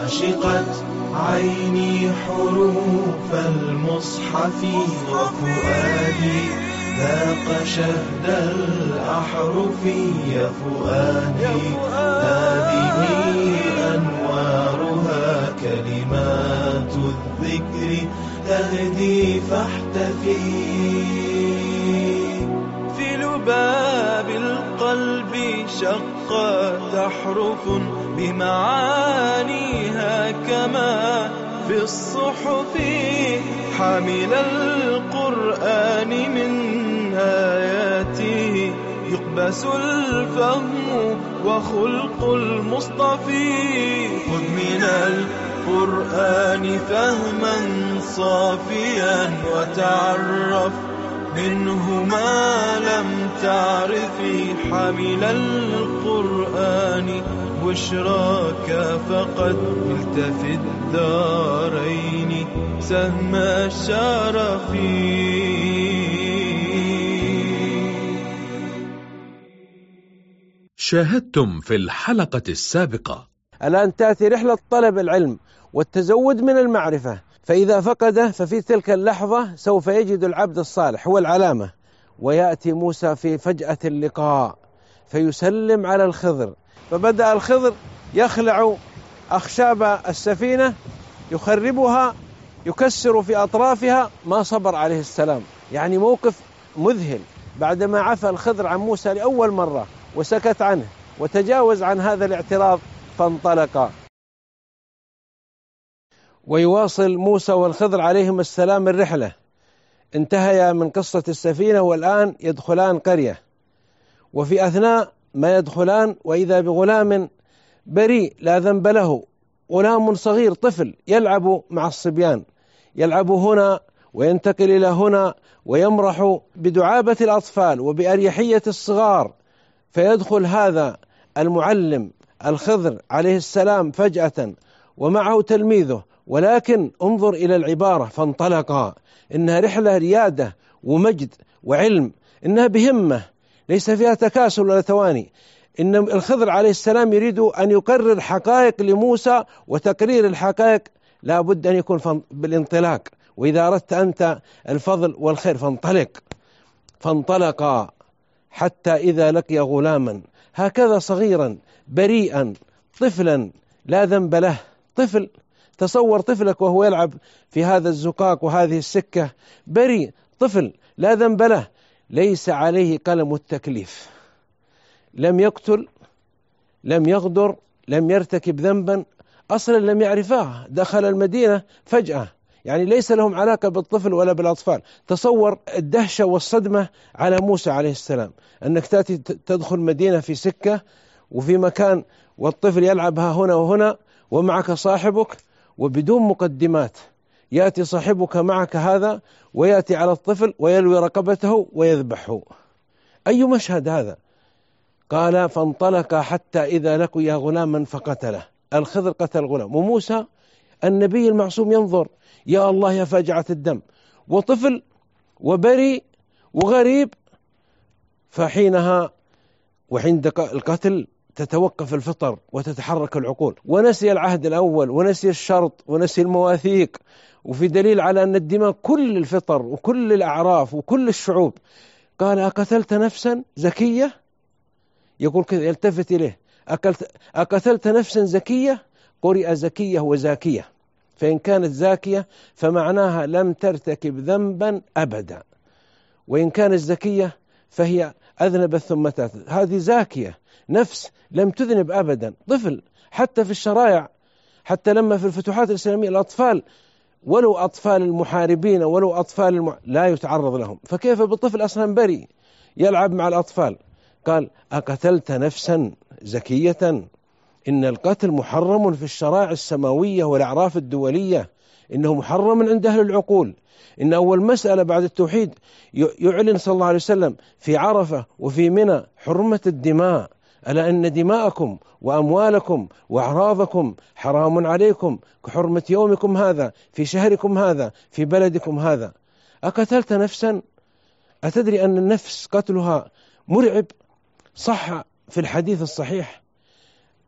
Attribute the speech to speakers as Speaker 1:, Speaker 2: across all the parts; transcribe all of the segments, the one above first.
Speaker 1: عشقت عيني حروف المصحف وفؤادي ذاق شهد الأحرف يا فؤادي هذه أنوارها كلمات الذكر تهدي فاحتفي في لباب القلب شقت أحرف بمعانيها كما في الصحف حامل القرآن من آياته يقبس الفهم وخلق المصطفى خذ من القرآن فهما صافيا وتعرف منه ما لم تعرفي حامل القرآن بشراك فقد نلت في الدارين سهم الشرف.
Speaker 2: شاهدتم في الحلقة السابقة.
Speaker 3: الآن تأتي رحلة طلب العلم والتزود من المعرفة، فإذا فقده ففي تلك اللحظة سوف يجد العبد الصالح هو العلامة، ويأتي موسى في فجأة اللقاء فيسلم على الخضر، فبدأ الخضر يخلع أخشاب السفينة يخربها يكسر في أطرافها، ما صبر عليه السلام. يعني موقف مذهل بعدما عفى الخضر عن موسى لأول مرة وسكت عنه وتجاوز عن هذا الاعتراض فانطلقا. ويواصل موسى والخضر عليهم السلام الرحلة، انتهيا من قصة السفينة والآن يدخلان قرية، وفي أثناء ما يدخلان وإذا بغلام بريء لا ذنب له، غلام صغير طفل يلعب مع الصبيان، يلعب هنا وينتقل إلى هنا ويمرح بدعابة الأطفال وبأريحية الصغار، فيدخل هذا المعلم الخضر عليه السلام فجأة ومعه تلميذه، ولكن انظر إلى العبارة فانطلقا، إنها رحلة ريادة ومجد وعلم، إنها بهمة ليس فيها تكاسل ولا تواني. إن الخضر عليه السلام يريد أن يقرر حقائق لموسى، وتقرير الحقائق لا بد أن يكون بالانطلاق، وإذا أردت أنت الفضل والخير فانطلقا حتى إذا لقي غلاما، هكذا صغيرا بريئا طفلا لا ذنب له، طفل، تصور طفلك وهو يلعب في هذا الزقاق وهذه السكة، بريء طفل لا ذنب له، ليس عليه قلم التكليف، لم يقتل لم يغدر لم يرتكب ذنبا، أصلا لم يعرفاه، دخل المدينة فجأة، يعني ليس لهم علاقة بالطفل ولا بالأطفال. تصور الدهشة والصدمة على موسى عليه السلام، أنك تأتي تدخل مدينة في سكة وفي مكان والطفل يلعبها هنا وهنا ومعك صاحبك، وبدون مقدمات يأتي صاحبك معك هذا ويأتي على الطفل ويلوي رقبته ويذبحه. أي مشهد هذا؟ قال فانطلق حتى إذا لقيا غلاما فقتله. الخضر قتل غلام، وموسى النبي المعصوم ينظر، يا الله يا فاجعة الدم، وطفل وبريء وغريب. فحينها وعند القتل تتوقف الفطر وتتحرك العقول، ونسي العهد الأول ونسي الشرط ونسي المواثيق، وفي دليل على أن الدماء كل الفطر وكل الأعراف وكل الشعوب. قال أقتلت نفسا زكية؟ يقول كذا، يلتفت إليه، أقتلت نفسا زكية؟ قرئ زكية وزاكية، فإن كانت زاكية فمعناها لم ترتكب ذنبا أبدا، وإن كانت زكية فهي أذنبت ثم تاتت. هذه زاكية، نفس لم تذنب أبدا، طفل. حتى في الشرائع، حتى لما في الفتوحات الإسلامية الأطفال ولو أطفال المحاربين ولو أطفال لا يتعرض لهم، فكيف بالطفل أصلا بريء يلعب مع الأطفال؟ قال أقتلت نفسا زكية؟ إن القتل محرم في الشرائع السماوية والأعراف الدولية، إنه محرم عند أهل العقول. إن أول مسألة بعد التوحيد يعلن صلى الله عليه وسلم في عرفة وفي منى حرمة الدماء، ألا أن دماءكم وأموالكم وأعراضكم حرام عليكم كحرمة يومكم هذا في شهركم هذا في بلدكم هذا. أقتلت نفسا؟ أتدري أن النفس قتلها مرعب؟ صح في الحديث الصحيح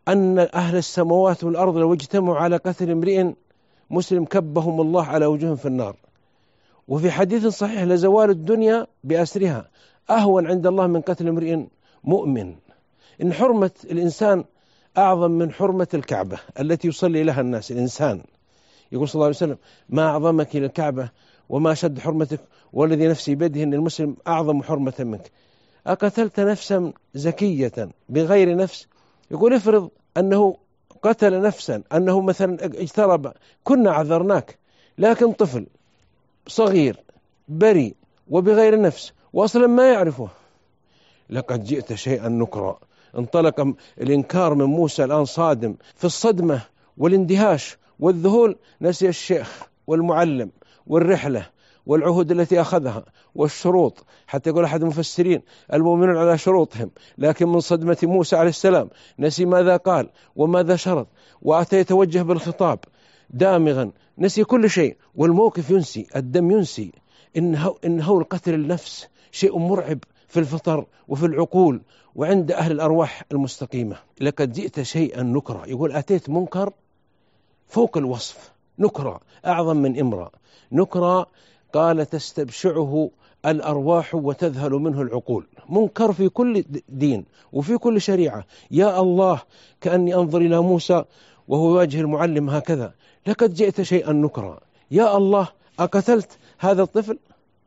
Speaker 3: أن أهل السماوات والأرض لو اجتمعوا على قتل امرئ مسلم كبهم الله على وجوههم في النار. وفي حديث صحيح لزوال الدنيا بأسرها أهون عند الله من قتل امرئ مؤمن. إن حرمة الإنسان أعظم من حرمة الكعبة التي يصلي لها الناس. الإنسان يقول صلى الله عليه وسلم: ما أعظمك للكعبة وما أشد حرمتك والذي نفسي بيده إن المسلم أعظم حرمة منك. أقتلت نفسا زكية بغير نفس، يقول افرض أنه قتل نفسا، أنه مثلا اجترب، كنا عذرناك، لكن طفل صغير بريء وبغير نفس وأصلا ما يعرفه، لقد جئت شيئا نكرا. انطلق الإنكار من موسى الآن صادم، في الصدمة والاندهاش والذهول نسي الشيخ والمعلم والرحلة والعهود التي أخذها والشروط، حتى يقول أحد المفسرين: المؤمنون على شروطهم، لكن من صدمة موسى عليه السلام نسي ماذا قال وماذا شرط، وأتى يتوجه بالخطاب دامغا، نسي كل شيء، والموقف ينسي، الدم ينسي. إن هول قتل النفس شيء مرعب في الفطر وفي العقول وعند أهل الأرواح المستقيمة. لقد جئت شيئا نكرا، يقول أتيت منكر فوق الوصف، نكرا أعظم من إمرأ. نكرا قال تستبشعه الأرواح وتذهل منه العقول، منكر في كل دين وفي كل شريعة. يا الله، كأني أنظر إلى موسى وهو يواجه المعلم هكذا: لقد جئت شيئا نكرا، يا الله أقتلت هذا الطفل؟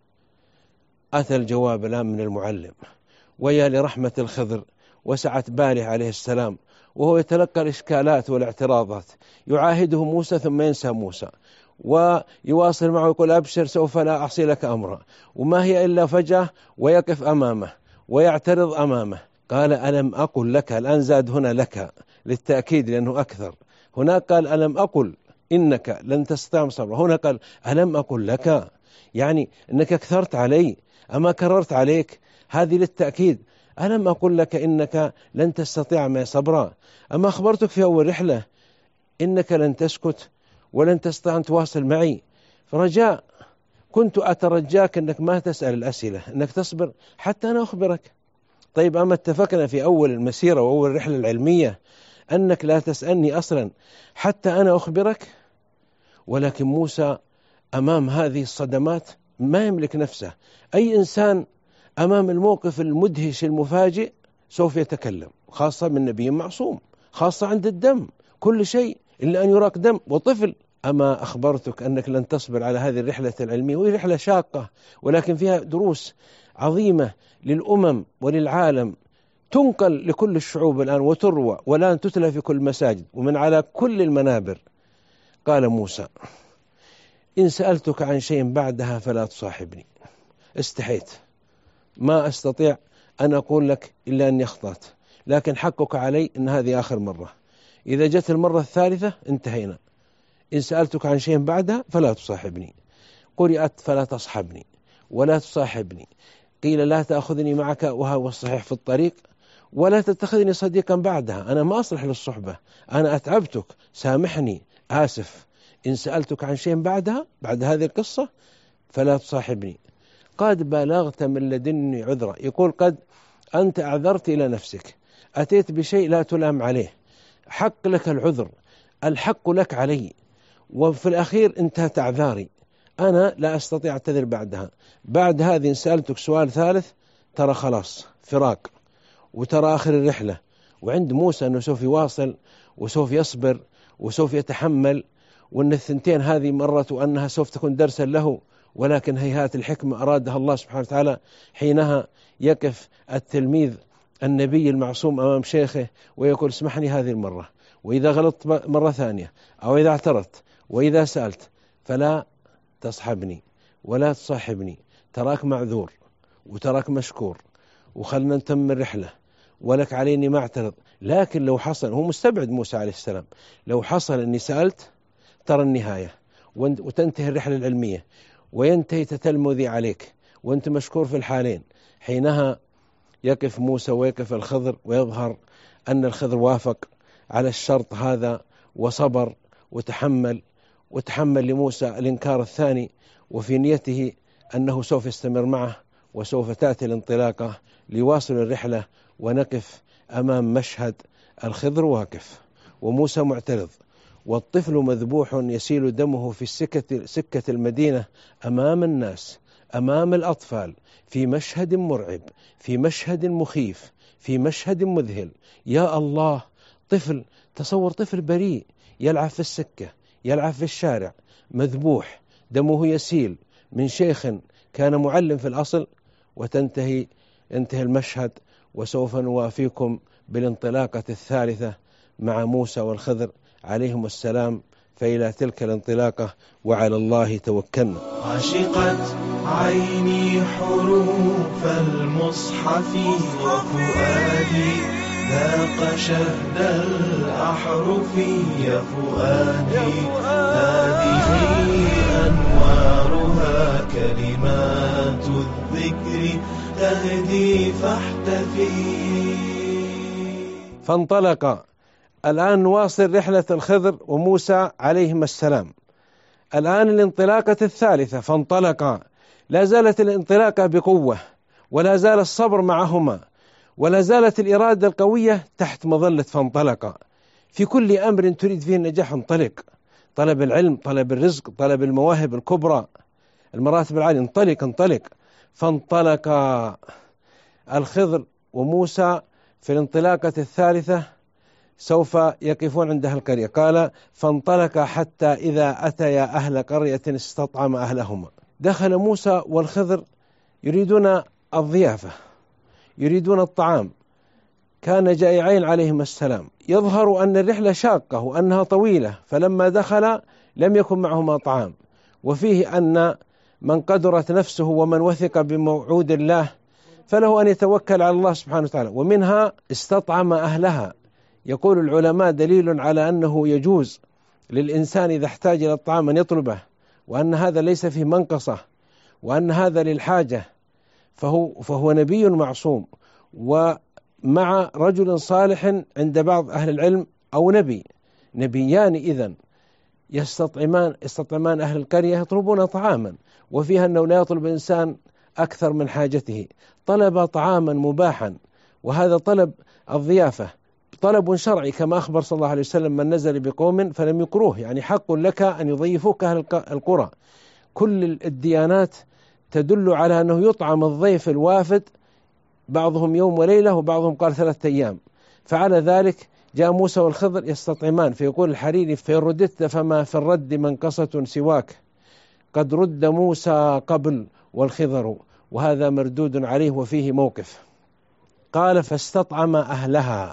Speaker 3: أتى الجواب الآن من المعلم، ويا لرحمة الخضر وسعت باله عليه السلام، وهو يتلقى الإشكالات والاعتراضات، يعاهده موسى ثم ينسى موسى، ويواصل معه يقول: أبشر سوف لا أعصي لك أمرا، وما هي إلا فجأة ويقف أمامه ويعترض أمامه. قال: ألم أقل لك، الآن زاد هنا لك للتأكيد لأنه أكثر. هناك قال: ألم أقل إنك لن تستطيع صبرا، هنا قال: ألم أقل لك، يعني أنك أكثرت علي، أما كررت عليك، هذه للتأكيد. ألم أقل لك إنك لن تستطيع معي صبرا، أما أخبرتك في أول رحلة إنك لن تسكت ولن تستطيع أن تواصل معي، فرجاء كنت أترجاك أنك ما تسأل الأسئلة، أنك تصبر حتى أنا أخبرك. طيب، أما اتفقنا في أول المسيرة وأول الرحلة العلمية أنك لا تسألني أصلا حتى أنا أخبرك. ولكن موسى أمام هذه الصدمات ما يملك نفسه. أي إنسان أمام الموقف المدهش المفاجئ سوف يتكلم، خاصة من نبي معصوم، خاصة عند الدم، كل شيء إلا أن يراق دم وطفل. أما أخبرتك أنك لن تصبر على هذه الرحلة العلمية، وهي رحلة شاقة ولكن فيها دروس عظيمة للأمم وللعالم، تنقل لكل الشعوب الآن وتروى والآن تتلى في كل المساجد ومن على كل المنابر. قال موسى: إن سألتك عن شيء بعدها فلا تصاحبني. استحيت، ما أستطيع أن أقول لك إلا أني أخطأت، لكن حقك علي أن هذه آخر مرة، إذا جت المرة الثالثة انتهينا. إن سألتك عن شيء بعدها فلا تصاحبني. قرأت فلا تصحبني ولا تصاحبني، قيل لا تأخذني معك وهو الصحيح في الطريق، ولا تتخذني صديقا بعدها، أنا ما أصلح للصحبة، أنا أتعبتك، سامحني، آسف. إن سألتك عن شيء بعدها، بعد هذه القصة، فلا تصاحبني، قد بلغت من لدني عذرا. يقول قد أنت أعذرت إلى نفسك، أتيت بشيء لا تلام عليه، حق لك العذر، الحق لك علي، وفي الأخير انتهت أعذاري، أنا لا أستطيع أعتذر بعدها. بعد هذه إن سألتك سؤال ثالث ترى خلاص فراق، وترى آخر الرحلة. وعند موسى أنه سوف يواصل وسوف يصبر وسوف يتحمل، وأن الثنتين هذه مرت وأنها سوف تكون درسا له، ولكن هيهات الحكمة أرادها الله سبحانه وتعالى. حينها يقف التلميذ النبي المعصوم أمام شيخه ويقول: اسمحني هذه المرة، وإذا غلطت مرة ثانية أو إذا اعترضت وإذا سألت فلا تصحبني ولا تصاحبني، تراك معذور وتراك مشكور، وخلنا نتم الرحلة، ولك عليني ما اعترض. لكن لو حصل، هو مستبعد موسى عليه السلام، لو حصل أني سألت ترى النهاية وتنتهي الرحلة العلمية وينتهي تتلمذي عليك وأنت مشكور في الحالين. حينها يقف موسى ويقف الخضر، ويظهر أن الخضر وافق على الشرط هذا وصبر وتحمل لموسى الإنكار الثاني، وفي نيته أنه سوف يستمر معه وسوف تأتي الانطلاقة ليواصل الرحلة. ونقف أمام مشهد الخضر واقف وموسى معترض، والطفل مذبوح يسيل دمه في سكة المدينة أمام الناس، أمام الأطفال، في مشهد مرعب، في مشهد مخيف، في مشهد مذهل. يا الله، طفل، تصور طفل بريء يلعب في السكة، يلعب في الشارع، مذبوح دمه يسيل من شيخ كان معلم في الأصل، وينتهي المشهد. وسوف نوافيكم بالانطلاقة الثالثة مع موسى والخضر عليهم السلام، فإلى تلك الانطلاقة وعلى الله توكلنا.
Speaker 1: عشقت عيني حروف المصحف وفؤادي ذاق شهد الأحرف يا فؤادي، هذه أنوارها كلمات الذكر تهدي فاحتفي.
Speaker 3: فانطلق. الآن نواصل رحلة الخضر وموسى عليهم السلام. الآن الانطلاقة الثالثة. فانطلق، لا زالت الانطلاقة بقوة، ولا زال الصبر معهما، ولا زالت الإرادة القوية تحت مظلة فانطلق. في كل أمر تريد فيه النجاح انطلق، طلب العلم، طلب الرزق، طلب المواهب الكبرى، المراتب العالية، انطلق. فانطلق الخضر وموسى في الانطلاقة الثالثة، سوف يقفون عند القرية. قال: فانطلق حتى إذا أتيا أهل قرية استطعم أهلهما. دخل موسى والخضر يريدون الضيافة، يريدون الطعام، كان جائعين عليهم السلام. يظهر أن الرحلة شاقة وأنها طويلة، فلما دخل لم يكن معهما طعام. وفيه أن من قدرت نفسه ومن وثق بموعود الله فله أن يتوكل على الله سبحانه وتعالى. ومنها استطعم أهلها. يقول العلماء دليل على أنه يجوز للإنسان إذا احتاج إلى الطعام أن يطلبه، وأن هذا ليس فيه منقصة، وأن هذا للحاجة، فهو نبي معصوم، ومع رجل صالح عند بعض أهل العلم، أو نبيان إذن يستطعمان أهل القرية، يطلبون طعاما، وفيها أنه لا يطلب إنسان أكثر من حاجته. طلب طعاما مباحا، وهذا طلب الضيافة طلب شرعي، كما أخبر صلى الله عليه وسلم: من نزل بقوم فلم يكروه، يعني حق لك أن يضيفوك أهل القرى. كل الديانات تدل على أنه يطعم الضيف الوافد، بعضهم يوم وليلة، وبعضهم قال 3 أيام. فعلى ذلك جاء موسى والخضر يستطعمان. فيقول الحريري: فإن رددت فما في الرد منقصة سواك، قد رد موسى قبل والخضر، وهذا مردود عليه وفيه موقف. قال: فاستطعم أهلها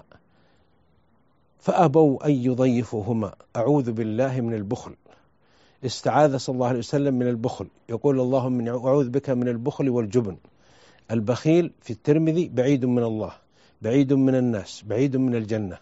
Speaker 3: فأبوا أن يضيفوهما. أعوذ بالله من البخل. استعاذ صلى الله عليه وسلم من البخل، يقول: اللهم أعوذ بك من البخل والجبن. البخيل في الترمذي بعيد من الله، بعيد من الناس، بعيد من الجنة.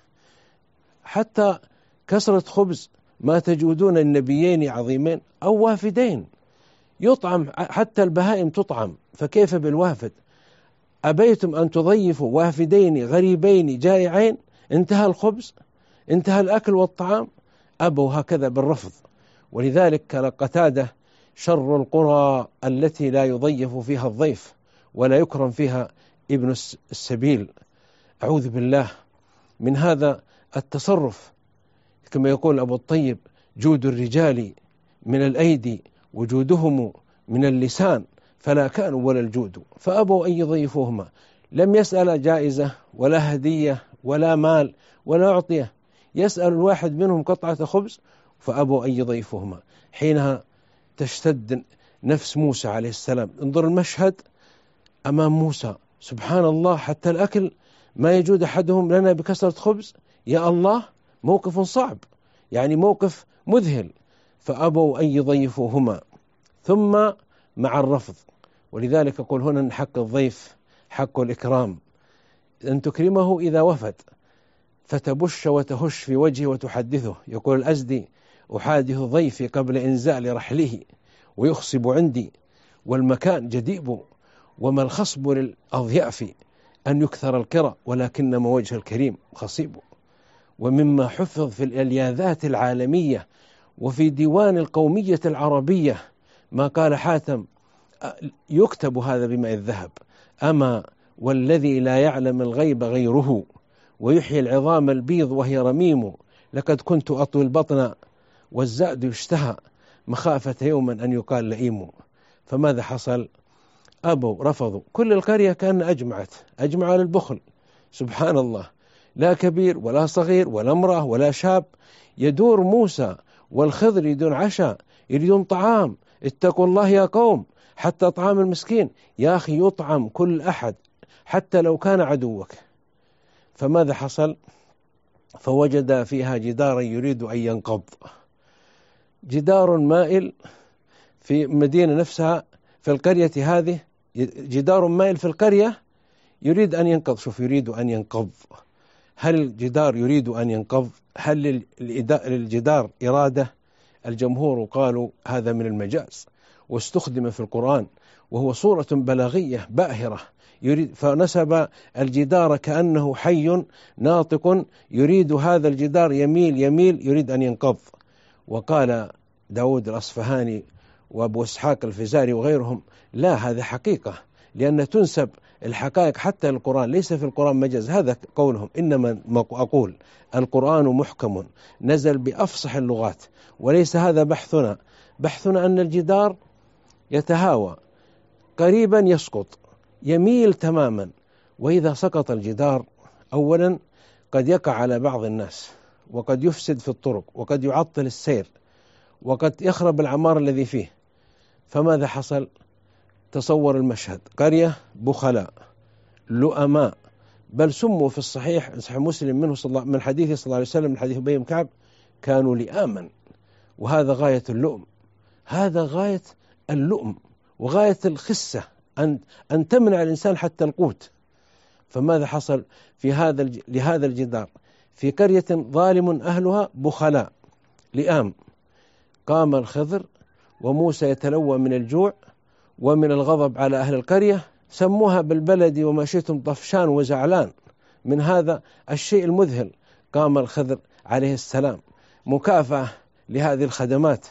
Speaker 3: حتى كسرة خبز ما تجودون النبيين عظيمين أو وافدين يطعم، حتى البهائم تطعم، فكيف بالوافد؟ أبيتم أن تضيفوا وافدين غريبين جائعين، انتهى الخبز، انتهى الأكل والطعام، أبوا هكذا بالرفض. ولذلك قال قتادة: شر القرى التي لا يضيف فيها الضيف ولا يكرم فيها ابن السبيل. أعوذ بالله من هذا التصرف. كما يقول أبو الطيب: جود الرجال من الأيدي وجودهم من اللسان، فلا كانوا ولا الجود. فأبوا أن يضيفوهما، لم يسأل جائزة ولا هدية ولا مال ولا أعطية، يسأل الواحد منهم قطعة خبز، فأبوا أن يضيفوهما. حينها تشتد نفس موسى عليه السلام. انظر المشهد أمام موسى، سبحان الله، حتى الأكل ما يجود أحدهم لنا بكسرة خبز. يا الله، موقف صعب، يعني موقف مذهل. فأبوا أن يضيفوهما، ثم مع الرفض. ولذلك أقول هنا أن حق الضيف حق الإكرام، أن تكرمه إذا وفد، فتبش وتهش في وجهه وتحدثه. يقول الأزدي: أحادث ضيفي قبل إنزال رحله، ويخصب عندي والمكان جديب، وما الخصب للأضياف أن يكثر القرى، ولكنما وجه الكريم خصيب. ومما حفظ في الإلياذات العالمية وفي ديوان القومية العربية ما قال حاتم: يكتب هذا بماء الذهب، أما والذي لا يعلم الغيب غيره، ويحيي العظام البيض وهي رميم، لقد كنت أطوي البطن والزاد يشتهى مخافة يوما أن يقال لئيم. فماذا حصل؟ أبوا، رفضوا. كل القرية كان أجمع على البخل. سبحان الله، لا كبير ولا صغير ولا امرأة ولا شاب. يدور موسى والخضر يريدون عشاء، يريدون طعام. اتقوا الله يا قوم، حتى طعام المسكين يا أخي يطعم كل أحد حتى لو كان عدوك. فماذا حصل؟ فوجد فيها جدارا يريد أن ينقض، جدار مائل في المدينة نفسها، في القرية هذه جدار مائل في القرية يريد أن ينقض. شوف، يريد أن ينقض. هل الجدار يريد أن ينقض؟ هل للجدار إرادة؟ الجمهور قالوا هذا من المجاز، واستخدم في القرآن، وهو صورة بلاغية باهرة. فنسب الجدار كأنه حي ناطق يريد هذا الجدار يميل يريد أن ينقض. وقال داود الأصفهاني وأبو إسحاق الفزاري وغيرهم: لا، هذا حقيقة، لأن تنسب الحقائق حتى القرآن، ليس في القرآن مجاز. هذا قولهم. إنما أقول القرآن محكم نزل بأفصح اللغات، وليس هذا بحثنا. بحثنا أن الجدار يتهاوى، قريبا يسقط، يميل تماما. وإذا سقط الجدار أولا قد يقع على بعض الناس، وقد يفسد في الطرق، وقد يعطل السير، وقد يخرب العمار الذي فيه. فماذا حصل؟ تصور المشهد: قرية بخلاء لؤماء، بل سموا في صحيح مسلم من حديث صلى الله عليه وسلم، من حديث أبي بن كعب: كانوا لئاما. وهذا غاية اللؤم، هذا غاية اللؤم وغاية الخسة، أن تمنع الإنسان حتى القوت. فماذا حصل لهذا الجدار في قرية ظالم أهلها بخلاء لئام؟ قام الخضر وموسى يتلوى من الجوع ومن الغضب على أهل القرية، سموها بالبلد وما شئتم طفشان وزعلان من هذا الشيء المذهل. قام الخضر عليه السلام مكافأة لهذه الخدمات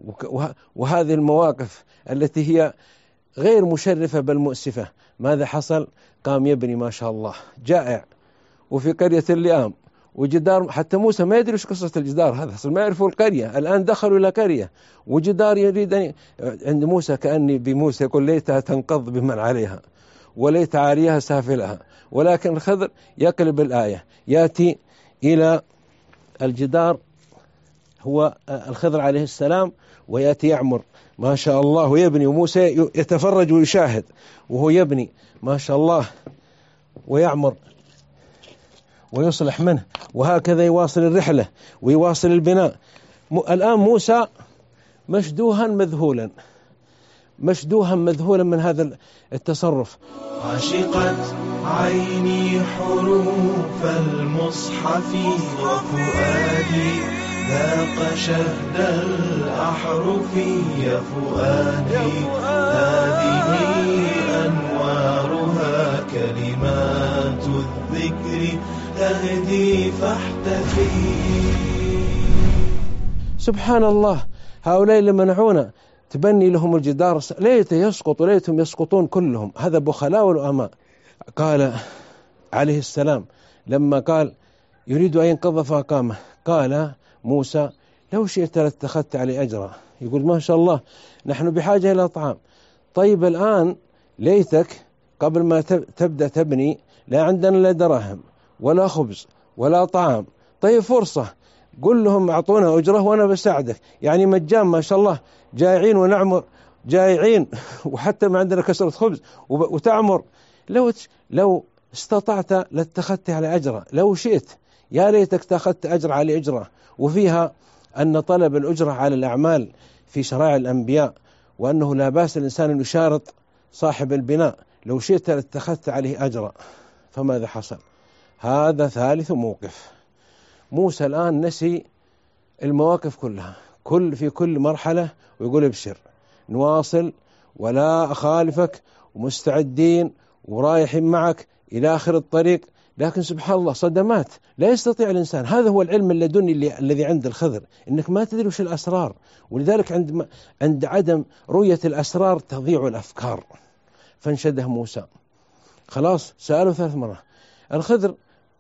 Speaker 3: وهذه المواقف التي هي غير مشرفة بل مؤسفة. ماذا حصل؟ قام يبني ما شاء الله جائع، وفي قرية اللئام، وجدار. حتى موسى ما يدري وش قصة الجدار هذا، ما يعرفوا القرية. الآن دخلوا إلى قرية وجدار يريد عند موسى، كأني بموسى يقول: ليتها تنقض بمن عليها وليت عاليها سافلها. ولكن الخضر يقلب الآية، يأتي إلى الجدار هو الخضر عليه السلام، ويأتي يعمر ما شاء الله ويبني، وموسى يتفرج ويشاهد وهو يبني ما شاء الله ويعمر ويصلح منه، وهكذا يواصل الرحلة ويواصل البناء. الآن موسى مشدوها مذهولا من هذا التصرف.
Speaker 1: عشقت عيني حروف المصحف، وفؤادي ذاق شهد الأحرف. يا فؤادي هذه أنوارها، كلمات الذكر تهدي فاحتفي.
Speaker 3: سبحان الله، هؤلاء اللي منعونا تبني لهم الجدار، ليت يسقط وليتهم يسقطون كلهم. هذا بخلاء والأماء. قال عليه السلام لما قال يريد أن ينقض فأقامه، قال موسى: لو شئت لاتخذت عليه أجرا. يقول: ما شاء الله نحن بحاجة إلى طعام. طيب الآن ليتك قبل ما تبدأ تبني لا عندنا لا دراهم ولا خبز ولا طعام. طيب فرصة، قل لهم أعطونا أجرة وأنا بساعدك. يعني مجان ما شاء الله، جائعين ونعمر، جائعين وحتى ما عندنا كسرة خبز وتعمر. لو استطعت لاتخذت على أجرة، لو شئت يا ليتك تأخذت أجر على أجرة. وفيها أن طلب الأجرة على الأعمال في شرائع الأنبياء، وأنه لا بأس الإنسان أن يشارط صاحب البناء. لو شئت لاتخذت عليه أجرا. فماذا حصل؟ هذا ثالث موقف. موسى الآن نسي المواقف كلها، في كل مرحلة، ويقول: ابشر نواصل ولا أخالفك ومستعدين ورايحين معك إلى آخر الطريق. لكن سبحان الله صدمات لا يستطيع الإنسان. هذا هو العلم اللدني الذي عند الخضر، إنك ما تدري وش الأسرار. ولذلك عند عدم رؤية الأسرار تضيع الأفكار. فانشده موسى، خلاص سأله 3 مرات. الخضر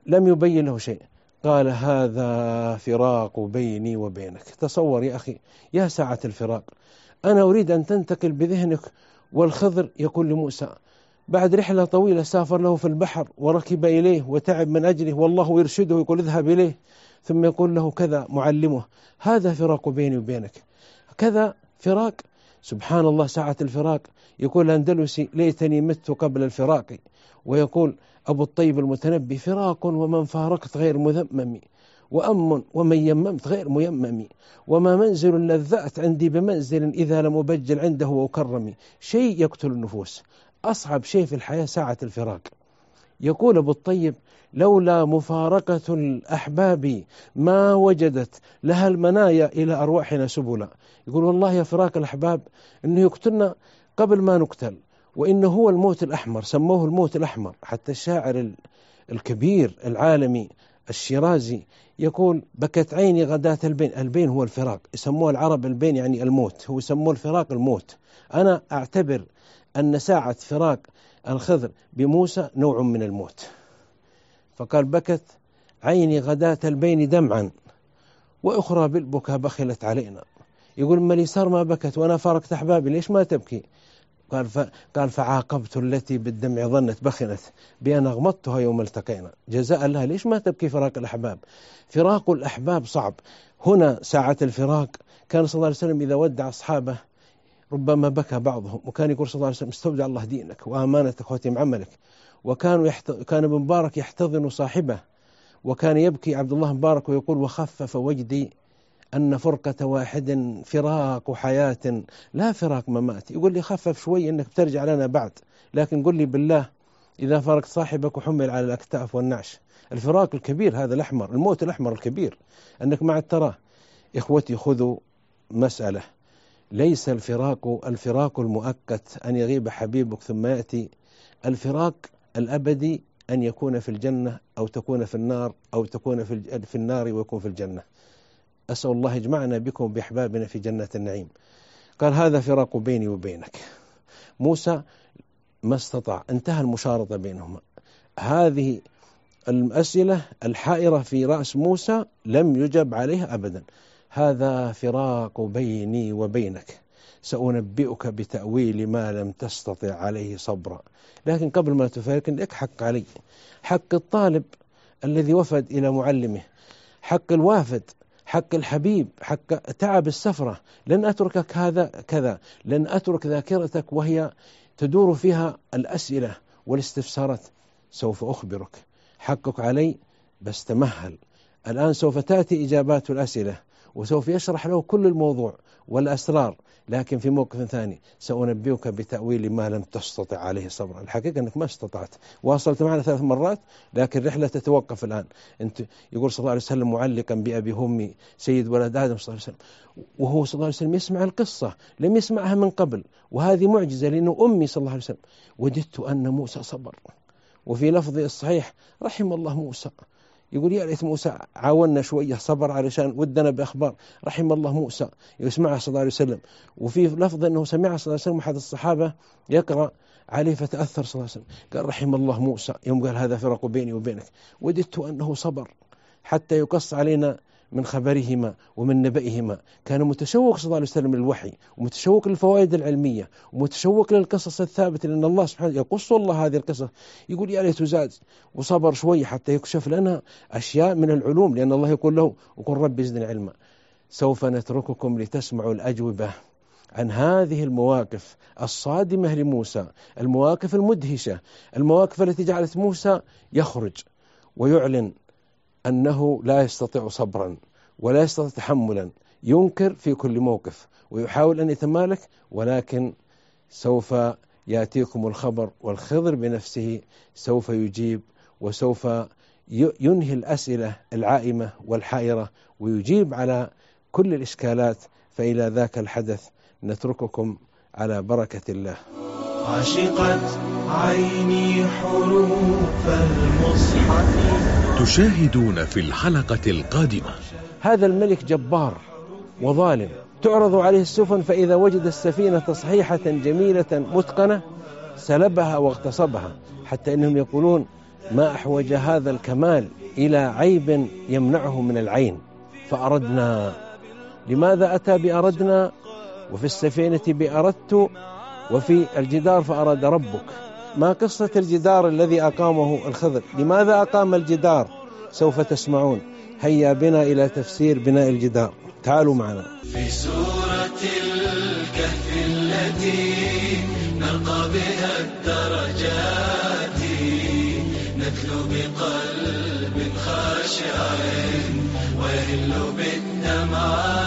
Speaker 3: لم يبين له شيء. قال هذا فراق بيني وبينك. تصور يا أخي، يا ساعة الفراق، أنا أريد أن تنتقل بذهنك. والخضر يقول لموسى بعد رحلة طويلة سافر له في البحر وركب إليه وتعب من أجله، والله يرشده ويقول اذهب إليه، ثم يقول له كذا معلمه، هذا فراق بيني وبينك، كذا فراق. سبحان الله، ساعة الفراق. يقول الأندلسي ليتني مت قبل الفراق. ويقول أبو الطيب المتنبي فراق ومن فارقت غير مذمم، وأم ومن يممت غير ميمم، وما منزل لذات عندي بمنزل إذا لم أبجل عنده وأكرم. شيء يقتل النفوس، أصعب شيء في الحياة ساعة الفراق. يقول أبو الطيب لولا مفارقة الأحباب ما وجدت لها المنايا إلى أرواحنا سبلا. يقول والله يا فراق الأحباب إنه يقتلنا قبل ما نقتل، وإنه هو الموت الأحمر، سموه الموت الأحمر. حتى الشاعر الكبير العالمي الشيرازي يقول بكت عيني غداة البين. البين هو الفراق، يسموه العرب البين يعني الموت، هو يسموه الفراق الموت. أنا أعتبر أن ساعة فراق الخضر بموسى نوع من الموت. فقال بكت عيني غداة البين دمعا، وأخرى بالبكاء بخلت علينا. يقول ما لي صار ما بكت وأنا فارقت أحبابي، ليش ما تبكي؟ قال فعاقبت التي بالدمع ظنت بخنت بأن أغمضتها يوم التقينا، جزاء لها. ليش ما تبكي فراق الأحباب؟ فراق الأحباب صعب. هنا ساعة الفراق كان صلى الله عليه وسلم إذا ودع أصحابه ربما بكى بعضهم، وكان يقول صلى الله عليه وسلم استودع الله دينك وأمانتك وختم عملك. كان ابن مبارك يحتضن صاحبه، وكان يبكي عبد الله مبارك ويقول وخفف وجدي أن فرقة واحد فراق حياة لا فراق ممات. يقول لي خفف شوي أنك بترجع لنا بعد، لكن قل لي بالله إذا فارقت صاحبك وحمل على الأكتاف والنعش. الفراق الكبير هذا الأحمر، الموت الأحمر الكبير أنك ما عاد تراه. إخوتي خذوا مسألة، ليس الفراق المؤقت أن يغيب حبيبك ثم يأتي. الفراق الأبدي أن يكون في الجنة أو تكون في النار، أو تكون في النار ويكون في الجنة. أسأل الله يجمعنا بكم بأحبابنا في جنة النعيم. قال هذا فراق بيني وبينك. موسى ما استطاع، انتهى المشارطة بينهما. هذه الأسئلة الحائرة في رأس موسى لم يجب عليها أبدا. هذا فراق بيني وبينك، سأنبئك بتأويل ما لم تستطع عليه صبرا. لكن قبل ما تفارقني لك حق علي، حق الطالب الذي وفد إلى معلمه، حق الوافد، حق الحبيب، حق تعب السفرة. لن أتركك هذا كذا، لن أترك ذاكرتك وهي تدور فيها الأسئلة والاستفسارات. سوف أخبرك، حقك علي، بس تمهل. الآن سوف تأتي إجابات الأسئلة، وسوف يشرح له كل الموضوع والأسرار، لكن في موقف ثاني سأنبئك بتأويل ما لم تستطع عليه صبرا. الحقيقة أنك ما استطعت، واصلت معنا 3 مرات، لكن الرحلة تتوقف الآن. أنت يقول صلى الله عليه وسلم معلقا بأبي همي سيد ولد آدم صلى الله عليه وسلم، وهو صلى الله عليه وسلم يسمع القصة لم يسمعها من قبل، وهذه معجزة لأنه أمي صلى الله عليه وسلم. وددت أن موسى صبر. وفي لفظ الصحيح رحم الله موسى. يقول يا ريت موسى عاوننا شوية صبر علشان ودنا بأخبار. رحم الله موسى، يسمعها صلى الله عليه وسلم. وفي لفظ أنه سمعها صلى الله عليه وسلم أحد الصحابة يقرأ عليه فتأثر صلى الله عليه وسلم، قال رحم الله موسى يوم قال هذا فراق بيني وبينك. وددت أنه صبر حتى يقص علينا من خبرهما ومن نبئهما. كان متشوق صلى الله عليه وسلم للوحي، ومتشوق للفوائد العلمية، ومتشوق للقصص الثابتة، لأن الله سبحانه يقص الله هذه القصص. يقول يا ليت زاد وصبر شوي حتى يكشف لنا أشياء من العلوم، لأن الله يقول له وقل رب زدني علما. سوف نترككم لتسمعوا الأجوبة عن هذه المواقف الصادمة لموسى، المواقف المدهشة، المواقف التي جعلت موسى يخرج ويعلن أنه لا يستطيع صبرا ولا يستطيع تحملا، ينكر في كل موقف ويحاول أن يتمالك، ولكن سوف يأتيكم الخبر، والخضر بنفسه سوف يجيب، وسوف ينهي الأسئلة العائمة والحائرة ويجيب على كل الإشكالات. فإلى ذاك الحدث نترككم على بركة الله.
Speaker 1: عشقت عيني حروف المصحف.
Speaker 2: تشاهدون في الحلقة القادمة.
Speaker 3: هذا الملك جبار وظالم، تعرض عليه السفن، فإذا وجد السفينة صحيحة جميلة متقنة سلبها واغتصبها، حتى إنهم يقولون ما أحوج هذا الكمال إلى عيب يمنعه من العين. فأردنا، لماذا أتى بأردنا؟ وفي السفينة بأردت، وفي الجدار فأراد ربك. ما قصة الجدار الذي أقامه الخضر؟ لماذا أقام الجدار؟ سوف تسمعون. هيا بنا إلى تفسير بناء الجدار، تعالوا معنا.
Speaker 1: في سورة الكهف التي نرقى بها الدرجات، نتلو بقلب خاشع ويهل بالدمعات.